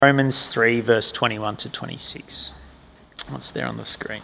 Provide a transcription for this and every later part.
Romans 3, verse 21 to 26. That's there on the screen.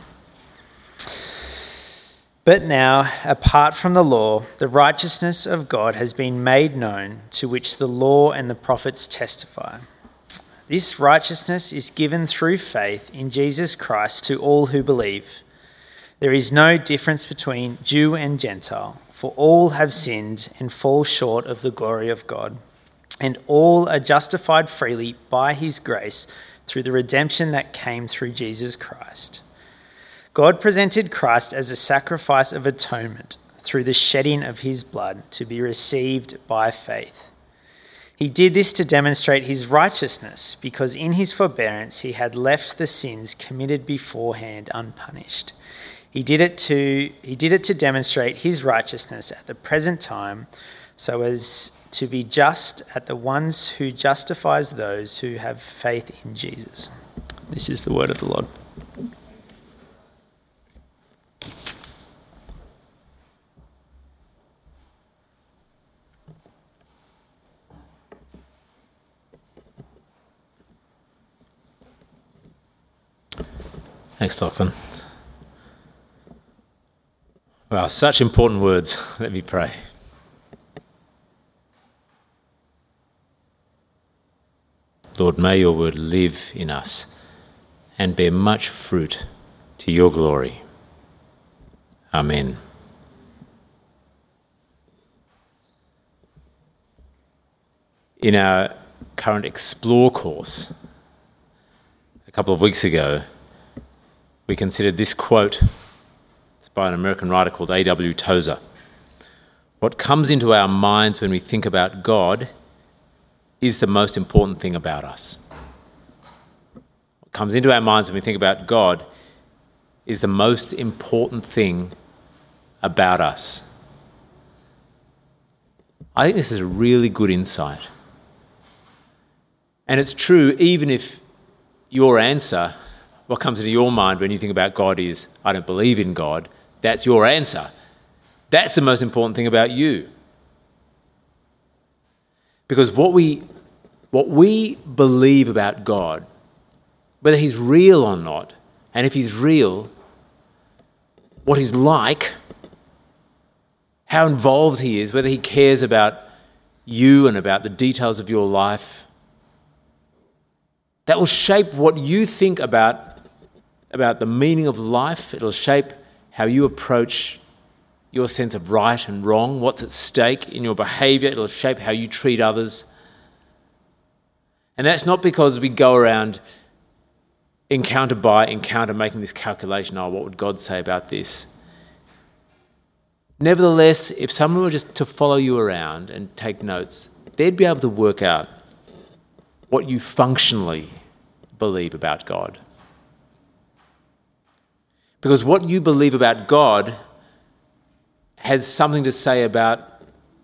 But now, apart from the law, the righteousness of God has been made known, to which the law and the prophets testify. This righteousness is given through faith in Jesus Christ to all who believe. There is no difference between Jew and Gentile, for all have sinned and fall short of the glory of God. And all are justified freely by his grace through the redemption that came through Jesus Christ. God presented Christ as a sacrifice of atonement through the shedding of his blood to be received by faith. He did this to demonstrate his righteousness, because in his forbearance he had left the sins committed beforehand unpunished. He did it to demonstrate his righteousness at the present time, so as to be just at the ones who justifies those who have faith in Jesus. This is the word of the Lord. Thanks, Lachlan. Wow, such important words. Let me pray. Lord, may your word live in us and bear much fruit to your glory. Amen. In our current Explore course, a couple of weeks ago, we considered this quote. It's by an American writer called A.W. Tozer. What comes into our minds when we think about God is the most important thing about us. What comes into our minds when we think about God is the most important thing about us. I think this is a really good insight. And it's true even if your answer, what comes into your mind when you think about God is, I don't believe in God, that's your answer. That's the most important thing about you. Because what we believe about God, whether he's real or not, and if he's real, what he's like, how involved he is, whether he cares about you and about the details of your life, that will shape what you think about the meaning of life. It'll shape how you approach your sense of right and wrong, what's at stake in your behaviour. It'll shape how you treat others. And that's not because we go around encounter by encounter making this calculation, what would God say about this? Nevertheless, if someone were just to follow you around and take notes, they'd be able to work out what you functionally believe about God. Because what you believe about God has something to say about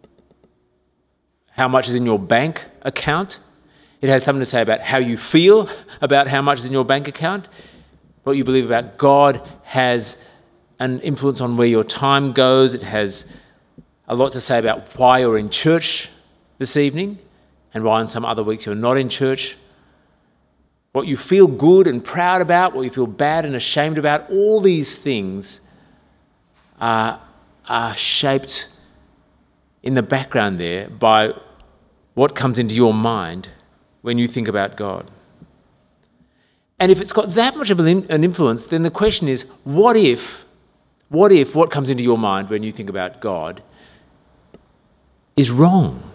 how much is in your bank account. It has something to say about how you feel about how much is in your bank account. What you believe about God has an influence on where your time goes. It has a lot to say about why you're in church this evening and why on some other weeks you're not in church. What you feel good and proud about, what you feel bad and ashamed about, all these things are shaped in the background there by what comes into your mind when you think about God. And if it's got that much of an influence, then the question is, what if what comes into your mind when you think about God is wrong?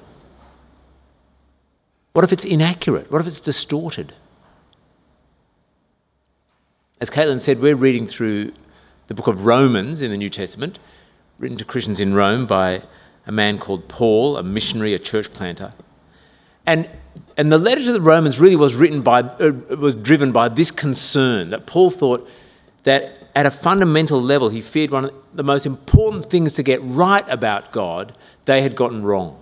What if it's inaccurate? What if it's distorted? As Caitlin said, we're reading through the book of Romans in the New Testament, written to Christians in Rome by a man called Paul, a missionary, a church planter. And the letter to the Romans really was driven by this concern that Paul thought that at a fundamental level, he feared one of the most important things to get right about God, they had gotten wrong.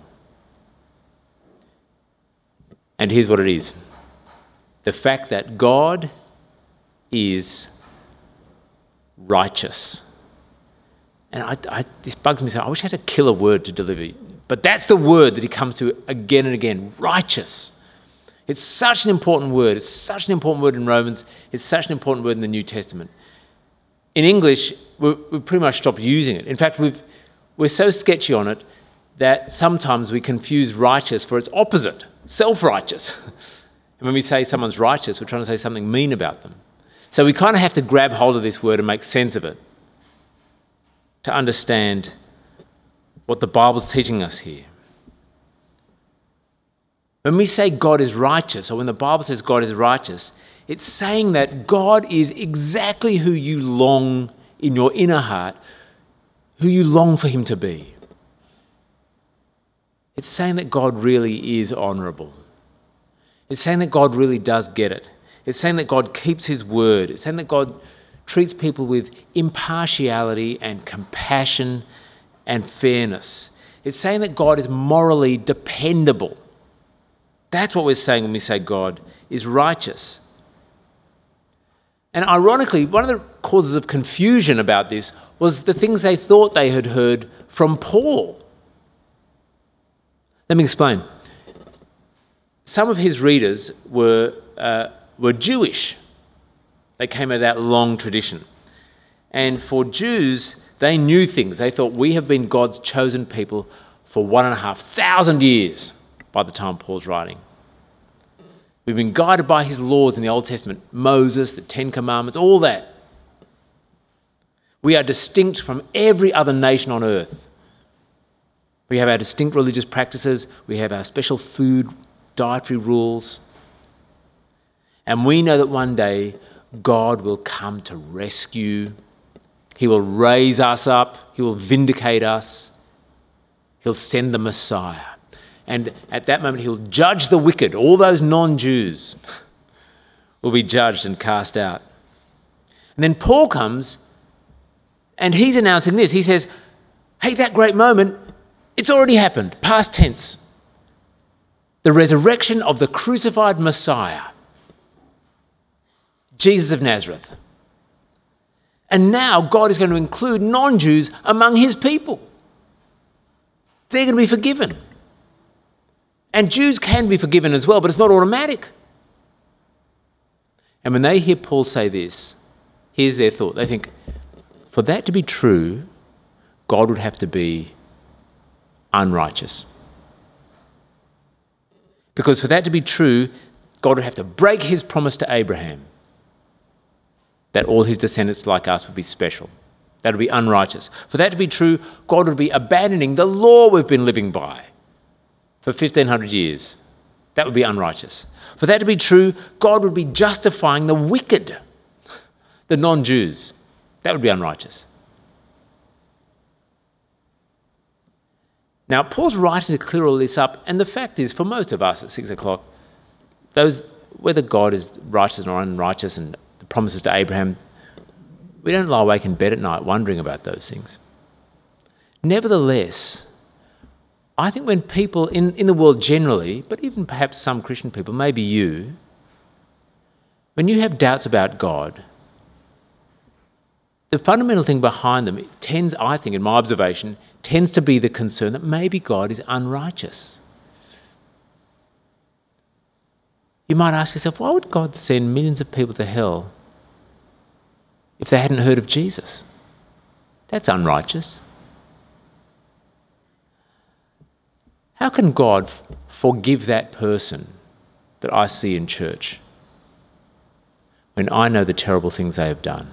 And here's what it is. The fact that God is righteous. And this bugs me so. I wish I had a killer word to deliver. But that's the word that he comes to again and again. Righteous. It's such an important word. It's such an important word in Romans. It's such an important word in the New Testament. In English, we've pretty much stopped using it. In fact, we're so sketchy on it that sometimes we confuse righteous for its opposite, self-righteous. And when we say someone's righteous, we're trying to say something mean about them. So we kind of have to grab hold of this word and make sense of it to understand what the Bible's teaching us here. When we say God is righteous, or when the Bible says God is righteous, it's saying that God is exactly who you long in your inner heart, who you long for him to be. It's saying that God really is honourable. It's saying that God really does get it. It's saying that God keeps his word. It's saying that God treats people with impartiality and compassion and fairness. It's saying that God is morally dependable. That's what we're saying when we say God is righteous. And ironically, one of the causes of confusion about this was the things they thought they had heard from Paul. Let me explain. Some of his readers were Jewish. They came out of that long tradition. And for Jews, they knew things. They thought, we have been God's chosen people for 1,500 years by the time Paul's writing. We've been guided by his laws in the Old Testament, Moses, the Ten Commandments, all that. We are distinct from every other nation on earth. We have our distinct religious practices. We have our special food, dietary rules. And we know that one day God will come to rescue. He will raise us up. He will vindicate us. He'll send the Messiah. And at that moment, he'll judge the wicked. All those non-Jews will be judged and cast out. And then Paul comes and he's announcing this. He says, hey, that great moment, it's already happened, past tense. The resurrection of the crucified Messiah, Jesus of Nazareth. And now God is going to include non-Jews among his people. They're going to be forgiven. And Jews can be forgiven as well, but it's not automatic. And when they hear Paul say this, here's their thought. They think, for that to be true, God would have to be unrighteous. Because for that to be true, God would have to break his promise to Abraham that all his descendants like us would be special. That would be unrighteous. For that to be true, God would be abandoning the law we've been living by for 1,500 years. That would be unrighteous. For that to be true, God would be justifying the wicked, the non-Jews. That would be unrighteous. Now, Paul's writing to clear all this up, and the fact is, for most of us at 6 o'clock, whether God is righteous or unrighteous and the promises to Abraham, we don't lie awake in bed at night wondering about those things. Nevertheless, I think when people in the world generally, but even perhaps some Christian people, maybe you, when you have doubts about God, the fundamental thing behind them tends, I think, in my observation, tends to be the concern that maybe God is unrighteous. You might ask yourself, why would God send millions of people to hell if they hadn't heard of Jesus? That's unrighteous. How can God forgive that person that I see in church when I know the terrible things they have done?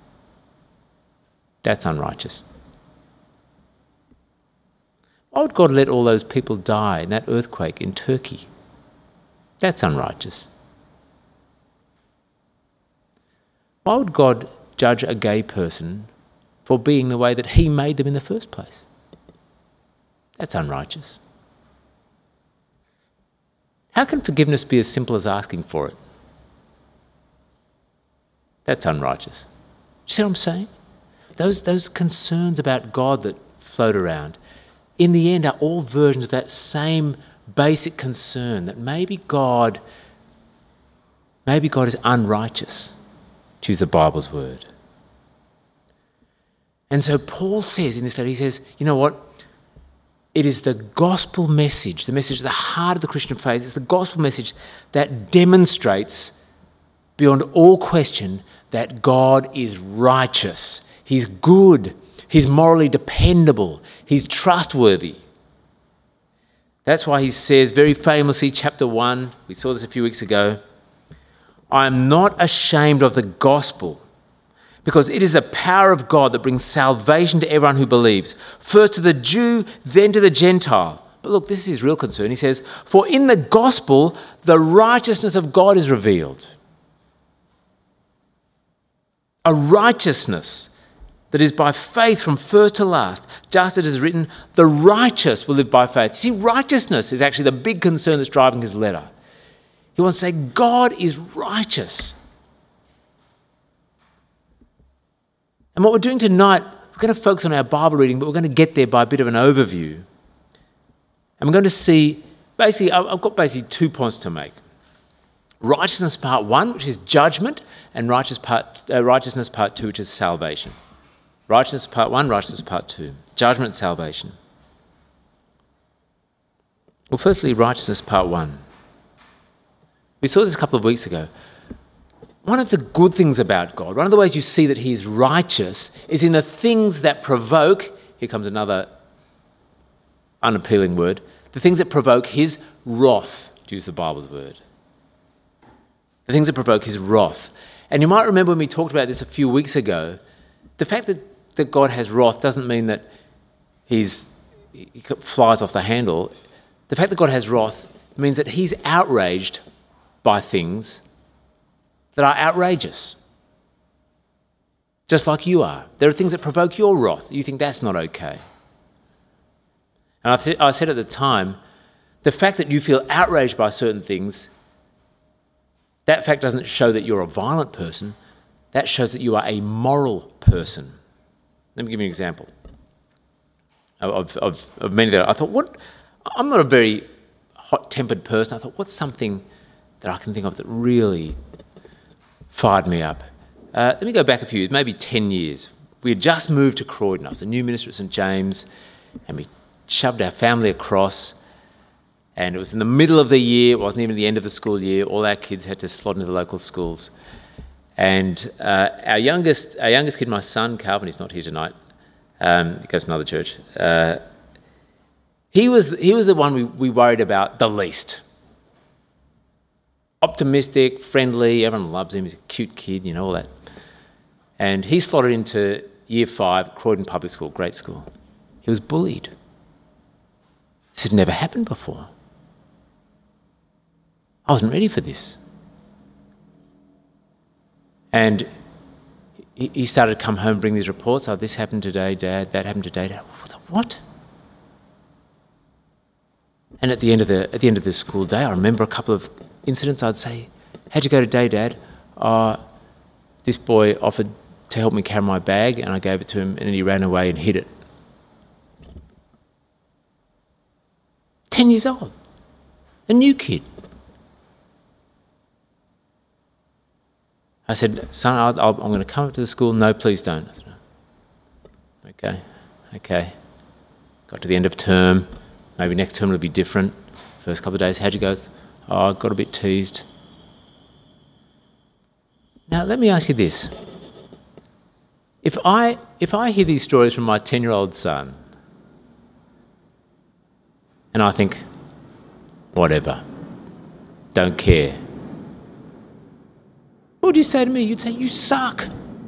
That's unrighteous. Why would God let all those people die in that earthquake in Turkey? That's unrighteous. Why would God judge a gay person for being the way that he made them in the first place? That's unrighteous. How can forgiveness be as simple as asking for it? That's unrighteous. You see what I'm saying? Those concerns about God that float around, in the end, are all versions of that same basic concern that maybe God is unrighteous, to use the Bible's word. And so Paul says in this letter, he says, you know what? It is the gospel message, the message at the heart of the Christian faith. It's the gospel message that demonstrates beyond all question that God is righteous. He's good. He's morally dependable. He's trustworthy. That's why he says very famously, chapter 1, we saw this a few weeks ago, I am not ashamed of the gospel, because it is the power of God that brings salvation to everyone who believes, first to the Jew, then to the Gentile. But look, this is his real concern. He says, for in the gospel, the righteousness of God is revealed. A righteousness that is by faith from first to last, just as it is written, the righteous will live by faith. You see, righteousness is actually the big concern that's driving his letter. He wants to say, God is righteous. And what we're doing tonight, we're going to focus on our Bible reading, but we're going to get there by a bit of an overview. And we're going to see, I've got 2 points to make. Righteousness part 1, which is judgment, and righteousness part 2, which is salvation. Righteousness part 1, righteousness part 2. Judgment and salvation. Well, firstly, righteousness part 1. We saw this a couple of weeks ago. One of the good things about God, one of the ways you see that he is righteous, is in the things that provoke, here comes another unappealing word, the things that provoke his wrath, to use the Bible's word. The things that provoke his wrath. And you might remember when we talked about this a few weeks ago, the fact that God has wrath doesn't mean that he flies off the handle. The fact that God has wrath means that he's outraged by things that are outrageous. Just like you are. There are things that provoke your wrath. You think that's not okay. And I said at the time, the fact that you feel outraged by certain things, that fact doesn't show that you're a violent person. That shows that you are a moral person. Let me give you an example of many that I thought, I'm not a very hot-tempered person. I thought, what's something that I can think of that really fired me up? Let me go back a few years, maybe 10 years. We had just moved to Croydon. I was a new minister at St James, and we shoved our family across, and it was in the middle of the year. It wasn't even the end of the school year. All our kids had to slot into the local schools. And our youngest kid, my son, Calvin, he's not here tonight. He goes to another church. He was the one we worried about the least. Optimistic, friendly, everyone loves him. He's a cute kid, all that. And he slotted into Year 5, Croydon Public School, great school. He was bullied. This had never happened before. I wasn't ready for this. And he started to come home and bring these reports. Oh, this happened today, Dad. That happened today, Dad. What? And at the end of the school day, I remember a couple of incidents. I'd say, how'd you go today, Dad? This boy offered to help me carry my bag, and I gave it to him, and then he ran away and hid it. 10 years old. A new kid. I said, son, I'm going to come up to the school. No, please don't. I said, okay. Got to the end of term. Maybe next term will be different. First couple of days, how'd you go? Oh, I got a bit teased. Now, let me ask you this. If I hear these stories from my 10-year-old son, and I think, whatever, don't care, what would you say to me? You'd say, you suck.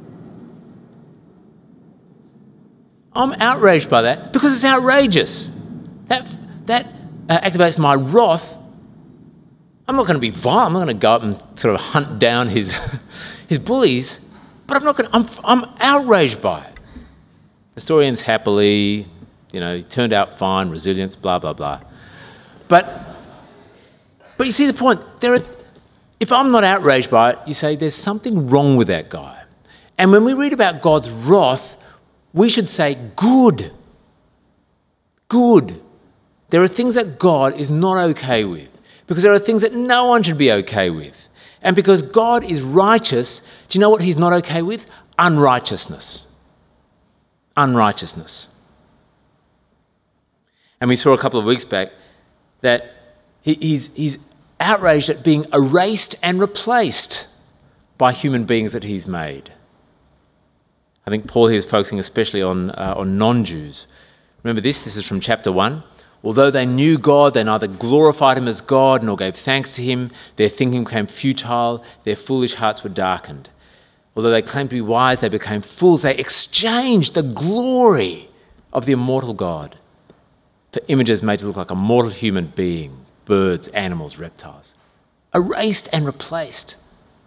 I'm outraged by that because it's outrageous. That activates my wrath. I'm not going to be violent. I'm not going to go up and sort of hunt down his bullies, but I'm outraged by it. The story ends happily. He turned out fine, resilience, blah, blah, blah. But you see the point. If I'm not outraged by it, you say there's something wrong with that guy. And when we read about God's wrath, we should say, good. Good. There are things that God is not okay with, because there are things that no one should be okay with. And because God is righteous, do you know what he's not okay with? Unrighteousness. Unrighteousness. And we saw a couple of weeks back that he's outraged at being erased and replaced by human beings that he's made. I think Paul here is focusing especially on non-Jews. Remember this is from chapter 1. Although they knew God, they neither glorified him as God nor gave thanks to him. Their thinking became futile, their foolish hearts were darkened. Although they claimed to be wise, they became fools. They exchanged the glory of the immortal God for images made to look like a mortal human being, birds, animals, reptiles. Erased and replaced.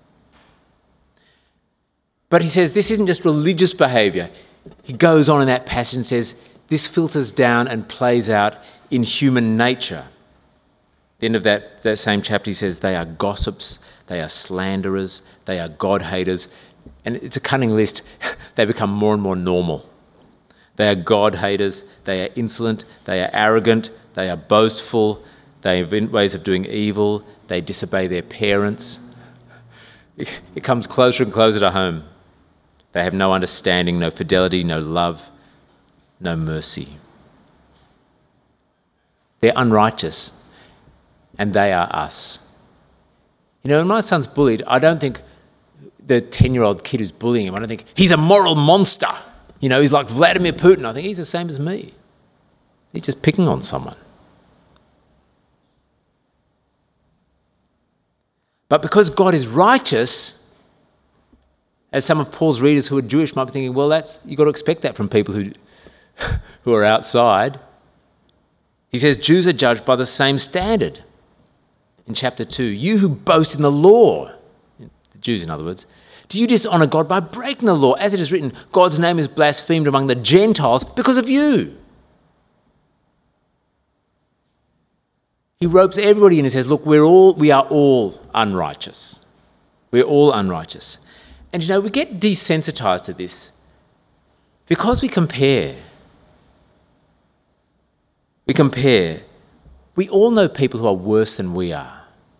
But he says this isn't just religious behaviour. He goes on in that passage and says this filters down and plays out in human nature. At the end of that same chapter he says they are gossips, they are slanderers, they are God-haters. And it's a cunning list. They become more and more normal. They are God-haters, they are insolent, they are arrogant, they are boastful, they invent ways of doing evil, they disobey their parents. It comes closer and closer to home. They have no understanding, no fidelity, no love, no mercy. They're unrighteous, and they are us. You know, when my son's bullied, I don't think the 10-year-old kid who's bullying him, I don't think, he's a moral monster. You know, he's like Vladimir Putin. I think he's the same as me. He's just picking on someone. But because God is righteous, as some of Paul's readers who are Jewish might be thinking, well, you've got to expect that from people who are outside. He says Jews are judged by the same standard. In chapter 2, you who boast in the law, the Jews in other words, do you dishonour God by breaking the law? As it is written, God's name is blasphemed among the Gentiles because of you. He ropes everybody in and says, look, we are all unrighteous. We're all unrighteous. And you know, we get desensitised to this because we compare. We all know people who are worse than we are.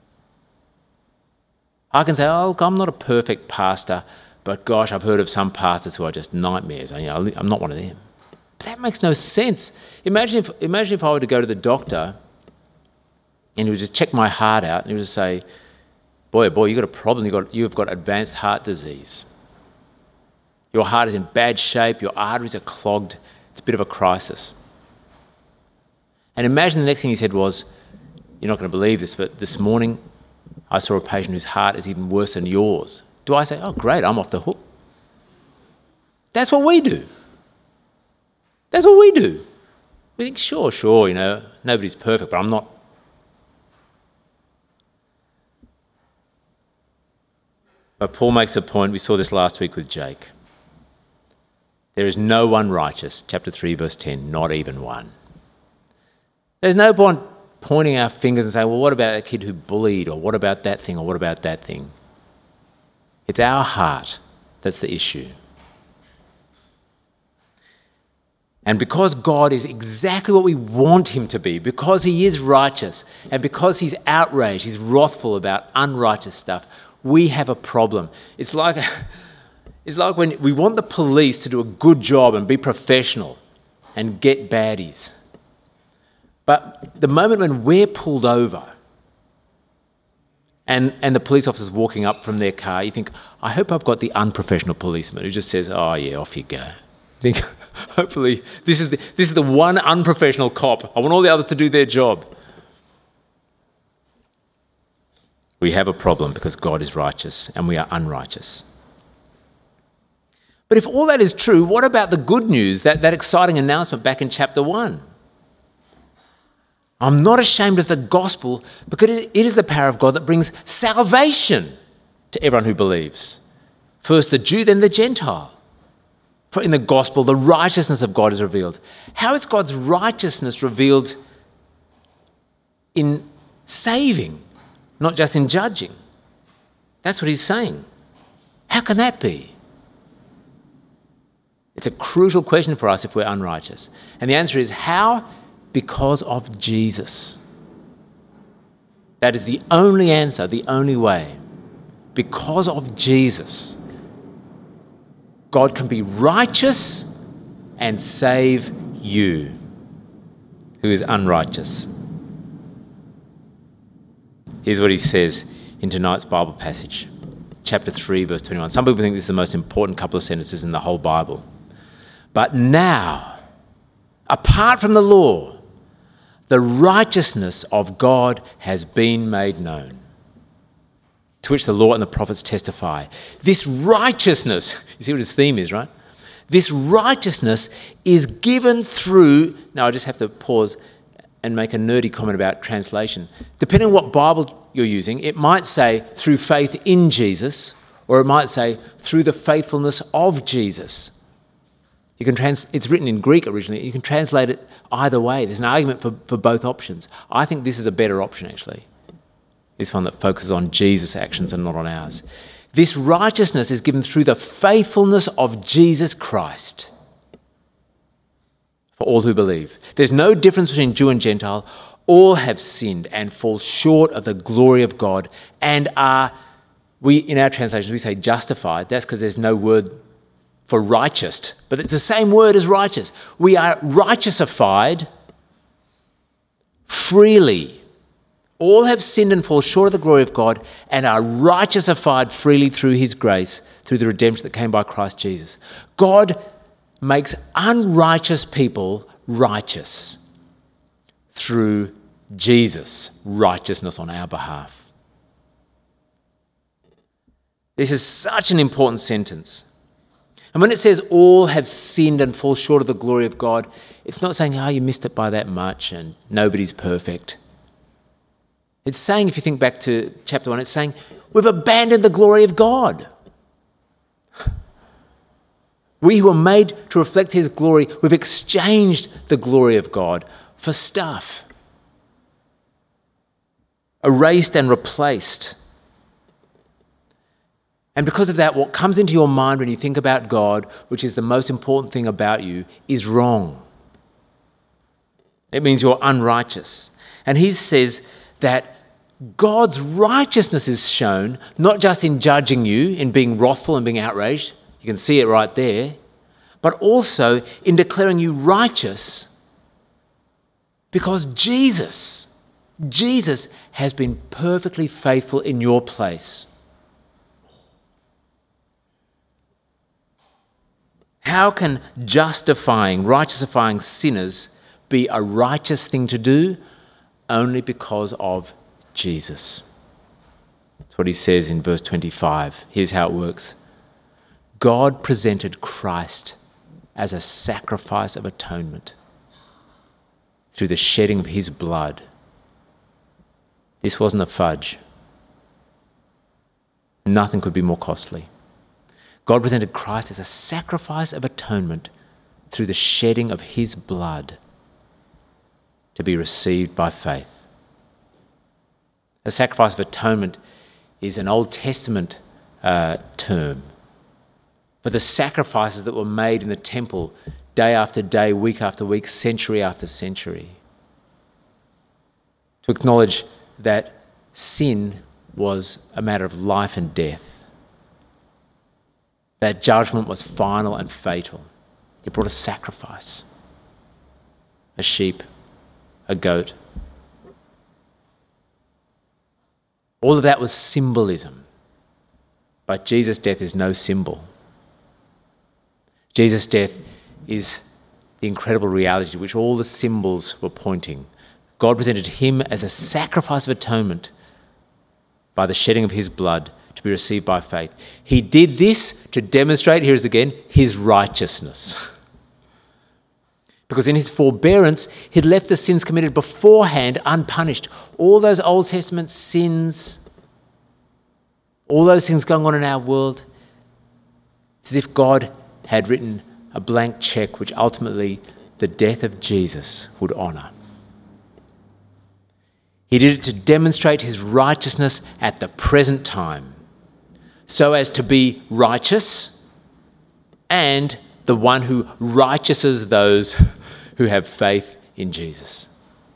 I can say, oh, look, I'm not a perfect pastor, but gosh, I've heard of some pastors who are just nightmares. You know, I'm not one of them. But that makes no sense. Imagine if I were to go to the doctor and he would just check my heart out and he would just say, boy, you've got a problem. You've got advanced heart disease. Your heart is in bad shape. Your arteries are clogged. It's a bit of a crisis. And imagine the next thing he said was, you're not going to believe this, but this morning I saw a patient whose heart is even worse than yours. Do I say, oh, great, I'm off the hook? That's what we do. That's what we do. We think, sure, you know, nobody's perfect, but I'm not. But Paul makes the point, we saw this last week with Jake. There is no one righteous, chapter 3, verse 10, not even one. There's no point pointing our fingers and saying, well, what about that kid who bullied, or what about that thing, or what about that thing? It's our heart that's the issue. And because God is exactly what we want him to be, because he is righteous, and because he's outraged, he's wrathful about unrighteous stuff, we have a problem. It's like when we want the police to do a good job and be professional and get baddies. But the moment when we're pulled over and the police officer's walking up from their car, you think, I hope I've got the unprofessional policeman who just says, oh yeah, off you go. You think, hopefully this is the one unprofessional cop. I want all the others to do their job. We have a problem because God is righteous and we are unrighteous. But if all that is true, what about the good news, that exciting announcement back in chapter 1? I'm not ashamed of the gospel because it is the power of God that brings salvation to everyone who believes. First the Jew, then the Gentile. For in the gospel, the righteousness of God is revealed. How is God's righteousness revealed in saving, not just in judging? That's what he's saying. How can that be? It's a crucial question for us if we're unrighteous. And the answer is how? Because of Jesus. That is the only answer, the only way. Because of Jesus, God can be righteous and save you. who is unrighteous. Here's what he says in tonight's Bible passage, chapter 3, verse 21. Some people think this is the most important couple of sentences in the whole Bible. But now, apart from the law, the righteousness of God has been made known, to which the law and the prophets testify. This righteousness, you see what his theme is, right? This righteousness is given through, now I just have to pause and make a nerdy comment about translation. Depending on what Bible you're using, it might say through faith in Jesus, or it might say through the faithfulness of Jesus. You can it's written in Greek originally. You can translate it either way. There's an argument for both options. I think this is a better option, actually. This one that focuses on Jesus' actions and not on ours. This righteousness is given through the faithfulness of Jesus Christ for all who believe. There's no difference between Jew and Gentile. All have sinned and fall short of the glory of God and in our translations, we say justified. That's because there's no word for righteous, but it's the same word as righteous. We are righteousified freely. All have sinned and fall short of the glory of God and are righteousified freely through his grace, through the redemption that came by Christ Jesus. God makes unrighteous people righteous through Jesus' righteousness on our behalf. This is such an important sentence. And when it says all have sinned and fall short of the glory of God, it's not saying, you missed it by that much and nobody's perfect. It's saying, if you think back to chapter 1, it's saying, we've abandoned the glory of God. We who were made to reflect his glory, we've exchanged the glory of God for stuff. Erased and replaced. And because of that, what comes into your mind when you think about God, which is the most important thing about you, is wrong. It means you're unrighteous. And he says that God's righteousness is shown not just in judging you, in being wrathful and being outraged, you can see it right there, but also in declaring you righteous because Jesus has been perfectly faithful in your place. How can righteousifying sinners be a righteous thing to do? Only because of Jesus. That's what he says in verse 25. Here's how it works. God presented Christ as a sacrifice of atonement through the shedding of his blood. This wasn't a fudge. Nothing could be more costly. God presented Christ as a sacrifice of atonement through the shedding of his blood to be received by faith. A sacrifice of atonement is an Old Testament term for the sacrifices that were made in the temple day after day, week after week, century after century, to acknowledge that sin was a matter of life and death. That judgment was final and fatal. He brought a sacrifice, a sheep, a goat. All of that was symbolism, but Jesus' death is no symbol. Jesus' death is the incredible reality to which all the symbols were pointing. God presented him as a sacrifice of atonement by the shedding of his blood to be received by faith. He did this to demonstrate, here it is again, his righteousness. Because in his forbearance, he'd left the sins committed beforehand unpunished. All those Old Testament sins, all those things going on in our world, it's as if God had written a blank check which ultimately the death of Jesus would honour. He did it to demonstrate his righteousness at the present time, so as to be righteous and the one who righteouses those who have faith in Jesus.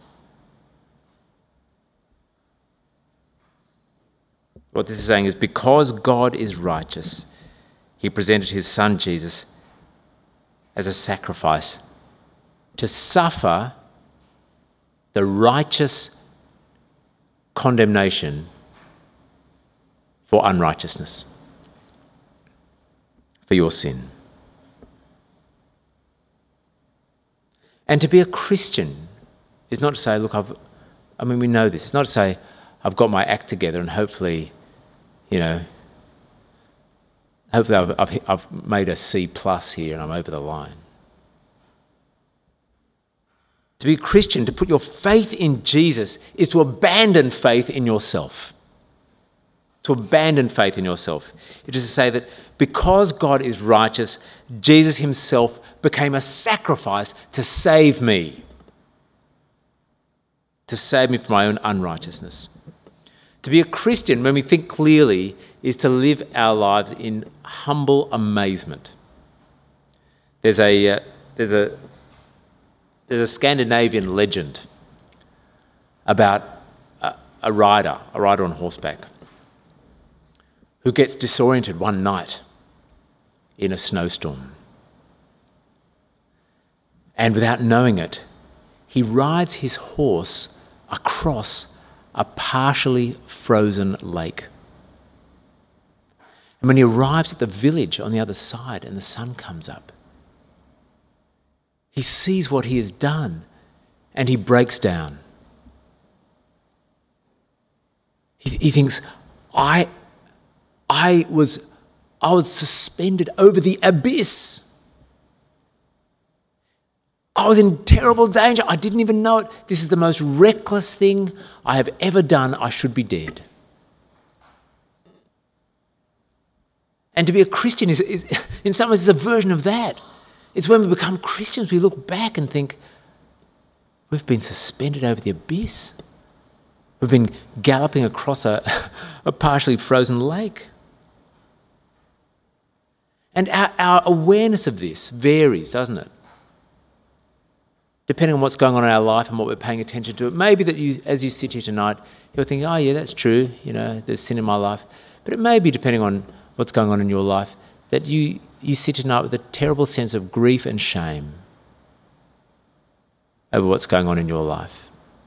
What this is saying is because God is righteous, he presented his son Jesus as a sacrifice to suffer the righteous condemnation for unrighteousness, for your sin. And to be a Christian is not to say, look, we know this. It's not to say, I've got my act together and hopefully I've made a C+ here and I'm over the line. To be a Christian, to put your faith in Jesus, is to abandon faith in yourself. To abandon faith in yourself. It is to say that because God is righteous, Jesus himself became a sacrifice to save me. To save me from my own unrighteousness. To be a Christian, when we think clearly, is to live our lives in humble amazement. There's a Scandinavian legend about a rider on horseback, who gets disoriented one night in a snowstorm. And without knowing it, he rides his horse across a partially frozen lake. And when he arrives at the village on the other side and the sun comes up, he sees what he has done and he breaks down. He thinks, I was suspended over the abyss. I was in terrible danger. I didn't even know it. This is the most reckless thing I have ever done. I should be dead. And to be a Christian is in some ways, is a version of that. It's when we become Christians, we look back and think, we've been suspended over the abyss. We've been galloping across a partially frozen lake. And our awareness of this varies, doesn't it? Depending on what's going on in our life and what we're paying attention to. It may be that as you sit here tonight, you're thinking, oh yeah, that's true, there's sin in my life. But it may be, depending on what's going on in your life, that you sit tonight with a terrible sense of grief and shame over what's going on in your life.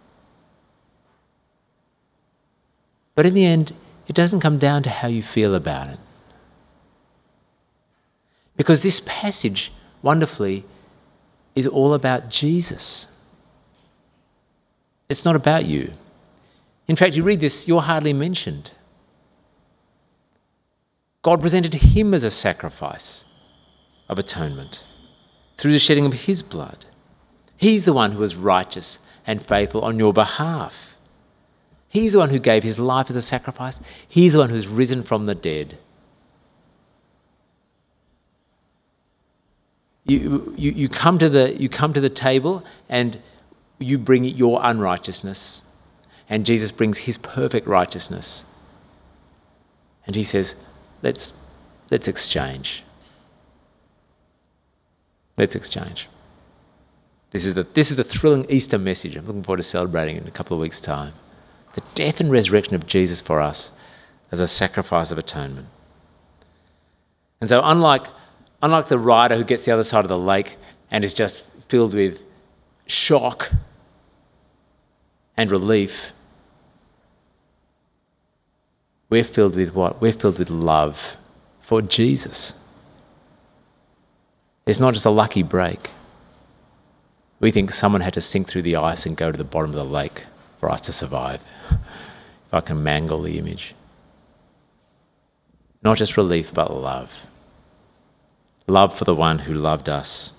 But in the end, it doesn't come down to how you feel about it. Because this passage, wonderfully, is all about Jesus. It's not about you. In fact, you read this, you're hardly mentioned. God presented him as a sacrifice of atonement through the shedding of his blood. He's the one who was righteous and faithful on your behalf. He's the one who gave his life as a sacrifice. He's the one who's risen from the dead. You come to the table and you bring your unrighteousness, and Jesus brings his perfect righteousness. And he says, let's exchange. Let's exchange. This is the thrilling Easter message I'm looking forward to celebrating in a couple of weeks' time. The death and resurrection of Jesus for us as a sacrifice of atonement. And so unlike the rider who gets to the other side of the lake and is just filled with shock and relief, we're filled with what? We're filled with love for Jesus. It's not just a lucky break. We think someone had to sink through the ice and go to the bottom of the lake for us to survive. If I can mangle the image. Not just relief, but love. Love for the one who loved us.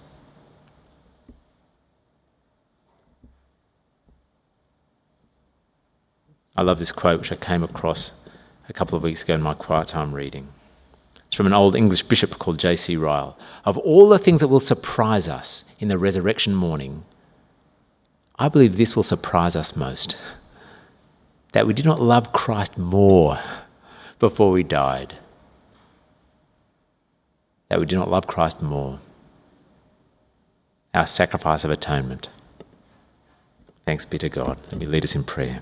I love this quote which I came across a couple of weeks ago in my quiet time reading. It's from an old English bishop called J.C. Ryle. Of all the things that will surprise us in the resurrection morning, I believe this will surprise us most. That we did not love Christ more before we died. That we do not love Christ more. Our sacrifice of atonement. Thanks be to God. Let me lead us in prayer.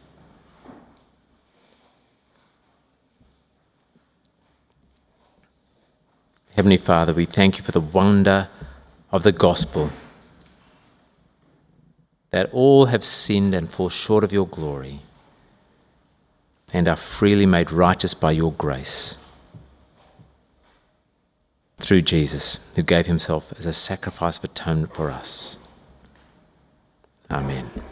Heavenly Father, we thank you for the wonder of the gospel. that all have sinned and fall short of your glory and are freely made righteous by your grace through Jesus, who gave himself as a sacrifice of atonement for us. Amen.